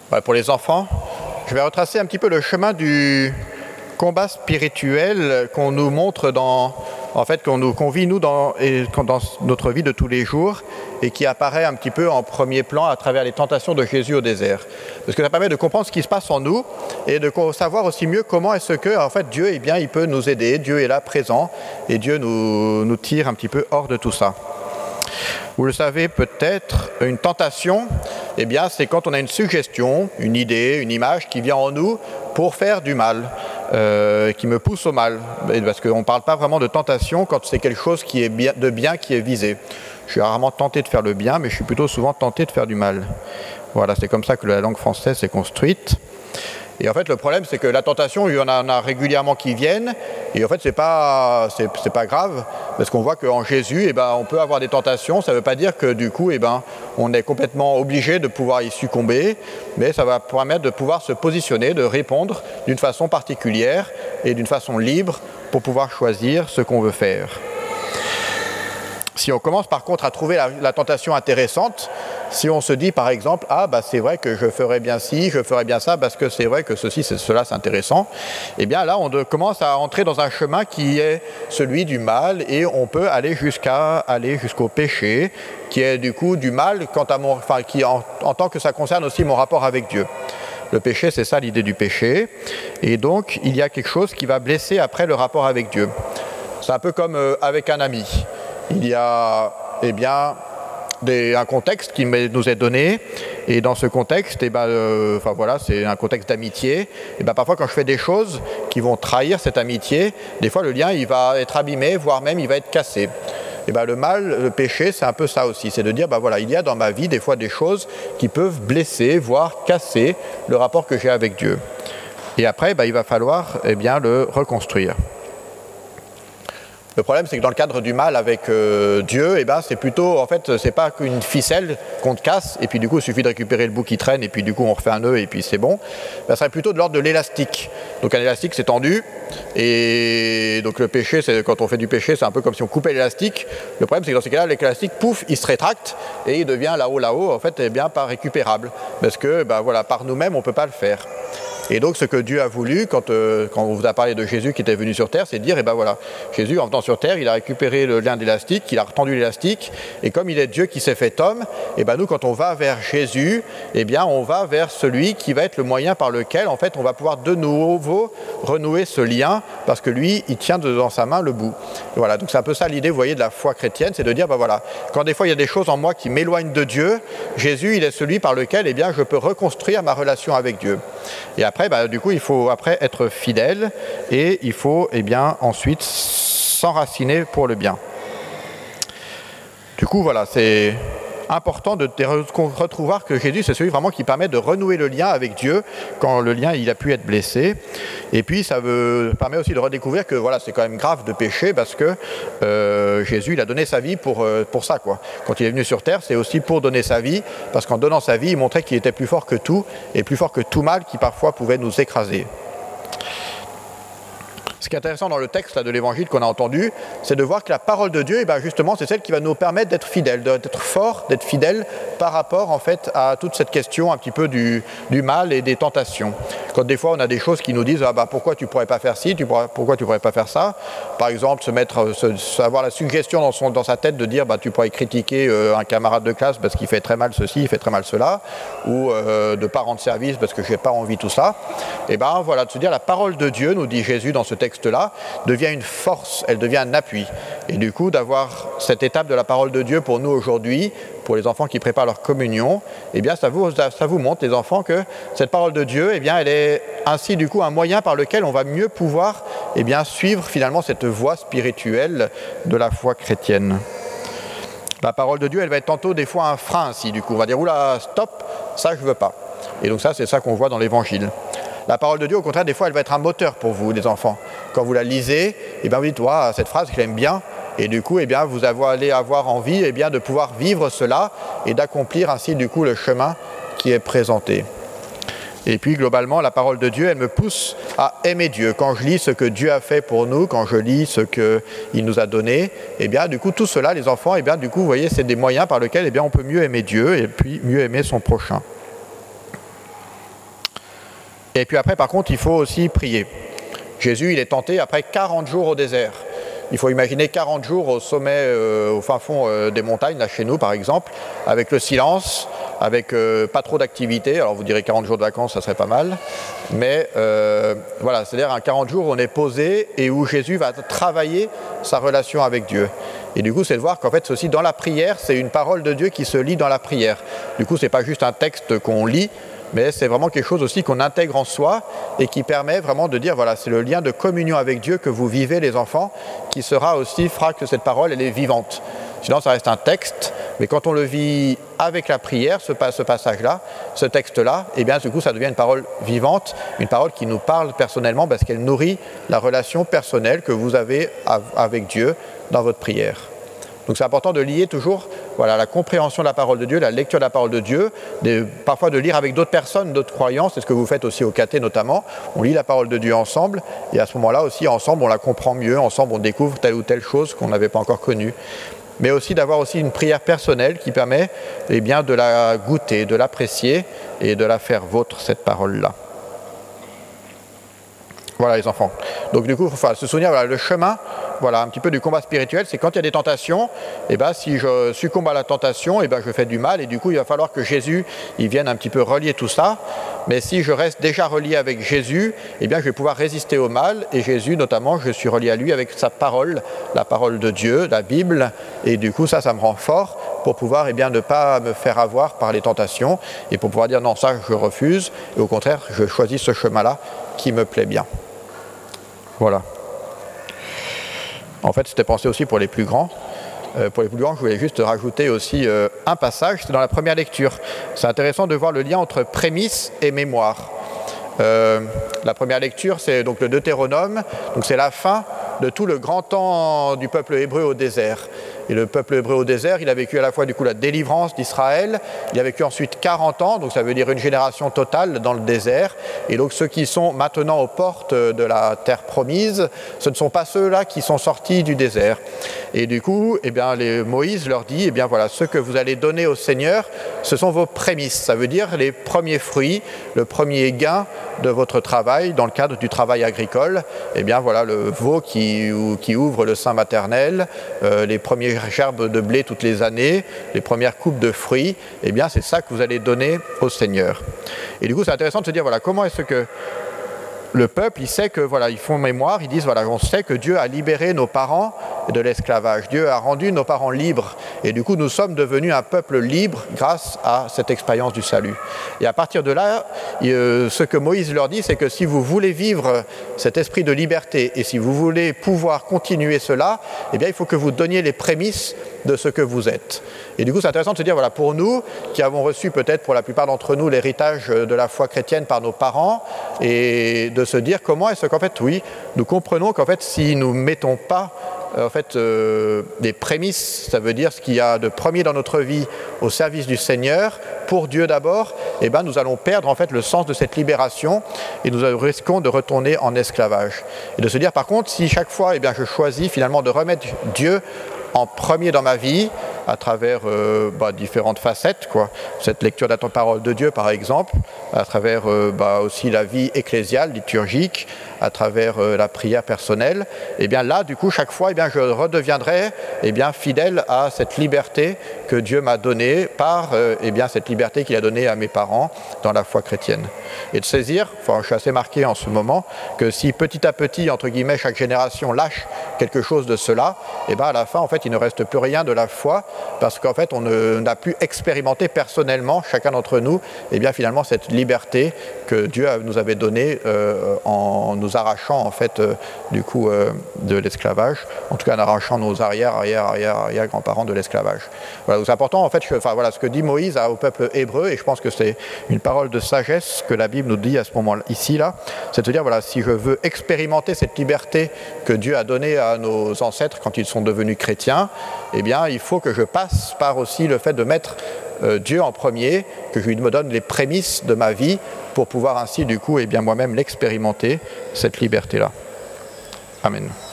Ouais, pour les enfants, je vais retracer un petit peu le chemin du combat spirituel qu'on nous montre qu'on vit nous dans notre vie de tous les jours et qui apparaît un petit peu en premier plan à travers les tentations de Jésus au désert. Parce que ça permet de comprendre ce qui se passe en nous et de savoir aussi mieux comment est-ce que Dieu, il peut nous aider, Dieu est là présent et Dieu nous tire un petit peu hors de tout ça. Vous le savez peut-être, une tentation, c'est quand on a une suggestion, une idée, une image qui vient en nous pour faire du mal, qui me pousse au mal. Parce qu'on ne parle pas vraiment de tentation quand c'est quelque chose qui est de bien qui est visé. Je suis rarement tenté de faire le bien, mais je suis plutôt souvent tenté de faire du mal. Voilà, c'est comme ça que la langue française s'est construite. Et en fait, le problème, c'est que la tentation, il y en a régulièrement qui viennent. Et en fait, c'est pas grave, parce qu'on voit qu'en Jésus, on peut avoir des tentations. Ça ne veut pas dire que du coup, on est complètement obligé de pouvoir y succomber, mais ça va permettre de pouvoir se positionner, de répondre d'une façon particulière et d'une façon libre pour pouvoir choisir ce qu'on veut faire. Si on commence par contre à trouver la tentation intéressante, si on se dit par exemple, c'est vrai que je ferais bien ci, je ferais bien ça, parce que c'est vrai que ceci, cela c'est intéressant, là on commence à entrer dans un chemin qui est celui du mal et on peut aller jusqu'au péché, qui est du coup du mal en tant que ça concerne aussi mon rapport avec Dieu. Le péché, c'est ça l'idée du péché, et donc il y a quelque chose qui va blesser après le rapport avec Dieu. C'est un peu comme avec un ami. Il y a un contexte qui nous est donné, et dans ce contexte, c'est un contexte d'amitié. Parfois, quand je fais des choses qui vont trahir cette amitié, des fois le lien il va être abîmé, voire même il va être cassé. Le mal, le péché, c'est un peu ça aussi, c'est de dire il y a dans ma vie des fois des choses qui peuvent blesser, voire casser le rapport que j'ai avec Dieu. Et après, il va falloir le reconstruire. Le problème, c'est que dans le cadre du mal avec Dieu, c'est plutôt, c'est pas qu'une ficelle qu'on te casse, et puis du coup, il suffit de récupérer le bout qui traîne, et puis du coup, on refait un nœud, et puis c'est bon. Ça serait plutôt de l'ordre de l'élastique. Donc un élastique, c'est tendu, et donc le péché, quand on fait du péché, c'est un peu comme si on coupait l'élastique. Le problème, c'est que dans ces cas-là, l'élastique, pouf, il se rétracte, et il devient là-haut, pas récupérable. Parce que, par nous-mêmes, on peut pas le faire. Et donc ce que Dieu a voulu, quand on vous a parlé de Jésus qui était venu sur terre, c'est de dire, Jésus en venant sur terre, il a récupéré le lien d'élastique, il a retendu l'élastique, et comme il est Dieu qui s'est fait homme, nous quand on va vers Jésus, on va vers celui qui va être le moyen par lequel on va pouvoir de nouveau renouer ce lien, parce que lui, il tient dans sa main le bout. Et voilà, donc c'est un peu ça l'idée, vous voyez, de la foi chrétienne, c'est de dire, quand des fois il y a des choses en moi qui m'éloignent de Dieu, Jésus, il est celui par lequel, je peux reconstruire ma relation avec Dieu. Et après, du coup, il faut être fidèle et il faut ensuite s'enraciner pour le bien. Du coup, c'est important de retrouver que Jésus, c'est celui vraiment qui permet de renouer le lien avec Dieu quand le lien il a pu être blessé. Et puis, ça permet aussi de redécouvrir que c'est quand même grave de pécher parce que Jésus, il a donné sa vie pour ça, quoi. Quand il est venu sur terre, c'est aussi pour donner sa vie, parce qu'en donnant sa vie, il montrait qu'il était plus fort que tout, et plus fort que tout mal qui parfois pouvait nous écraser. Ce qui est intéressant dans le texte de l'évangile qu'on a entendu, c'est de voir que la parole de Dieu, justement, c'est celle qui va nous permettre d'être fidèles, d'être forts, d'être fidèles par rapport à toute cette question un petit peu du mal et des tentations. Quand des fois on a des choses qui nous disent pourquoi tu pourrais pas faire ci, pourquoi tu pourrais pas faire ça. Par exemple, avoir la suggestion dans sa tête de dire tu pourrais critiquer un camarade de classe parce qu'il fait très mal ceci, il fait très mal cela, ou de pas rendre service parce que j'ai pas envie de tout ça. De se dire la parole de Dieu, nous dit Jésus dans ce texte-là, devient une force, elle devient un appui. Et du coup, d'avoir cette étape de la parole de Dieu pour nous aujourd'hui, pour les enfants qui préparent leur communion, ça vous montre, les enfants, que cette parole de Dieu, elle est ainsi du coup un moyen par lequel on va mieux pouvoir suivre finalement cette voie spirituelle de la foi chrétienne. La parole de Dieu, elle va être tantôt des fois un frein ainsi, du coup, on va dire oula, stop, ça je veux pas. Et donc ça, c'est ça qu'on voit dans l'évangile. La parole de Dieu, au contraire, des fois, elle va être un moteur pour vous, les enfants. Quand vous la lisez, vous dites, cette phrase, je l'aime bien. Et du coup, vous allez avoir envie de pouvoir vivre cela et d'accomplir ainsi, du coup, le chemin qui est présenté. Et puis, globalement, la parole de Dieu, elle me pousse à aimer Dieu. Quand je lis ce que Dieu a fait pour nous, quand je lis ce qu'il nous a donné, du coup, tout cela, les enfants, du coup, vous voyez, c'est des moyens par lesquels, on peut mieux aimer Dieu et puis mieux aimer son prochain. Et puis après, par contre, il faut aussi prier. Jésus, il est tenté après 40 jours au désert. Il faut imaginer 40 jours au sommet, au fin fond des montagnes, là chez nous par exemple, avec le silence, avec pas trop d'activité. Alors vous direz 40 jours de vacances, ça serait pas mal. Mais voilà, c'est-à-dire un 40 jours où on est posé et où Jésus va travailler sa relation avec Dieu. Et du coup, c'est de voir qu'en fait, aussi dans la prière, c'est une parole de Dieu qui se lit dans la prière. Du coup, c'est pas juste un texte qu'on lit, mais c'est vraiment quelque chose aussi qu'on intègre en soi et qui permet vraiment de dire, voilà, c'est le lien de communion avec Dieu que vous vivez, les enfants, qui fera que cette parole, elle est vivante. Sinon, ça reste un texte, mais quand on le vit avec la prière, ce passage-là, ce texte-là, et bien du coup, ça devient une parole vivante, une parole qui nous parle personnellement parce qu'elle nourrit la relation personnelle que vous avez avec Dieu dans votre prière. Donc c'est important de lier toujours la compréhension de la parole de Dieu, la lecture de la parole de Dieu, parfois de lire avec d'autres personnes, d'autres croyants, c'est ce que vous faites aussi au caté notamment, on lit la parole de Dieu ensemble, et à ce moment-là aussi, ensemble, on la comprend mieux, ensemble, on découvre telle ou telle chose qu'on n'avait pas encore connue. Mais aussi d'avoir aussi une prière personnelle qui permet de la goûter, de l'apprécier et de la faire vôtre, cette parole-là. Voilà les enfants. Donc du coup, il faut se souvenir, le chemin, un petit peu du combat spirituel, c'est quand il y a des tentations, si je succombe à la tentation, je fais du mal, et du coup il va falloir que Jésus il vienne un petit peu relier tout ça. Mais si je reste déjà relié avec Jésus, je vais pouvoir résister au mal, et Jésus notamment, je suis relié à lui avec sa parole, la parole de Dieu, la Bible, et du coup ça me rend fort pour pouvoir ne pas me faire avoir par les tentations, et pour pouvoir dire non, ça je refuse, et au contraire je choisis ce chemin-là qui me plaît bien. Voilà. En fait, c'était pensé aussi pour les plus grands. Pour les plus grands, je voulais juste rajouter aussi un passage, c'est dans la première lecture. C'est intéressant de voir le lien entre prémisse et mémoire. La première lecture, c'est donc le Deutéronome, donc c'est la fin de tout le grand temps du peuple hébreu au désert. Et le peuple hébreu au désert, il a vécu à la fois la délivrance d'Israël, il a vécu ensuite 40 ans, donc ça veut dire une génération totale dans le désert. Et donc ceux qui sont maintenant aux portes de la terre promise, ce ne sont pas ceux-là qui sont sortis du désert. Et du coup, Moïse leur dit, ce que vous allez donner au Seigneur, ce sont vos prémices. Ça veut dire les premiers fruits, le premier gain de votre travail dans le cadre du travail agricole. Le veau qui ouvre le sein maternel, les premiers gerbes de blé toutes les années, les premières coupes de fruits, c'est ça que vous allez donner au Seigneur. Et du coup, c'est intéressant de se dire, comment est-ce que le peuple, il sait que, ils font mémoire, ils disent, on sait que Dieu a libéré nos parents de l'esclavage. Dieu a rendu nos parents libres. Et du coup, nous sommes devenus un peuple libre grâce à cette expérience du salut. Et à partir de là, ce que Moïse leur dit, c'est que si vous voulez vivre cet esprit de liberté et si vous voulez pouvoir continuer cela, il faut que vous donniez les prémices de ce que vous êtes. Et du coup, c'est intéressant de se dire, pour nous, qui avons reçu peut-être pour la plupart d'entre nous l'héritage de la foi chrétienne par nos parents, et de se dire comment est-ce qu'en fait, nous comprenons qu'en fait, si nous ne mettons pas des prémices, ça veut dire ce qu'il y a de premier dans notre vie au service du Seigneur, pour Dieu d'abord, nous allons perdre en fait le sens de cette libération et nous risquons de retourner en esclavage. Et de se dire par contre, si chaque fois je choisis finalement de remettre Dieu en premier dans ma vie, à travers différentes facettes, cette lecture de la parole de Dieu par exemple, à travers aussi la vie ecclésiale, liturgique, à travers la prière personnelle, là du coup chaque fois je redeviendrai fidèle à cette liberté que Dieu m'a donnée par cette liberté qu'il a donnée à mes parents dans la foi chrétienne. Et de saisir, je suis assez marqué en ce moment, que si petit à petit, entre guillemets, chaque génération lâche quelque chose de cela, à la fin en fait il ne reste plus rien de la foi, parce qu'en fait on n'a plus expérimenté personnellement, chacun d'entre nous, finalement cette liberté que Dieu nous avait donnée en nous arrachant en fait de l'esclavage, en tout cas en arrachant nos arrière-grands-parents de l'esclavage. Voilà, donc c'est important en fait, ce que dit Moïse au peuple hébreu, et je pense que c'est une parole de sagesse que la Bible nous dit à ce moment-là, ici, c'est de se dire, si je veux expérimenter cette liberté que Dieu a donnée à nos ancêtres quand ils sont devenus chrétiens, il faut que je passe par aussi le fait de mettre Dieu en premier, que je lui me donne les prémices de ma vie pour pouvoir ainsi du coup moi-même l'expérimenter, cette liberté-là. Amen.